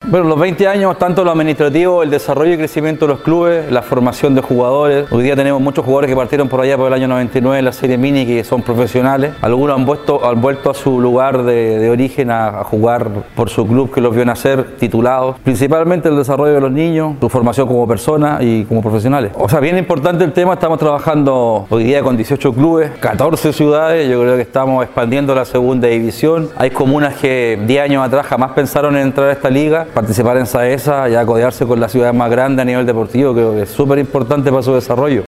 Bueno, los 20 años, tanto lo administrativo, el desarrollo y crecimiento de los clubes, la formación de jugadores. Hoy día tenemos muchos jugadores que partieron por allá por el año 99 en la serie mini que son profesionales. Algunos han vuelto a su lugar de origen a jugar por su club que los vio nacer titulados. Principalmente el desarrollo de los niños, su formación como personas y como profesionales. O sea, bien importante el tema, estamos trabajando hoy día con 18 clubes, 14 ciudades, yo creo que estamos expandiendo la segunda división. Hay comunas que 10 años atrás jamás pensaron en entrar a esta liga, participar en SAESA y acodearse con las ciudades más grandes a nivel deportivo, creo que es súper importante para su desarrollo.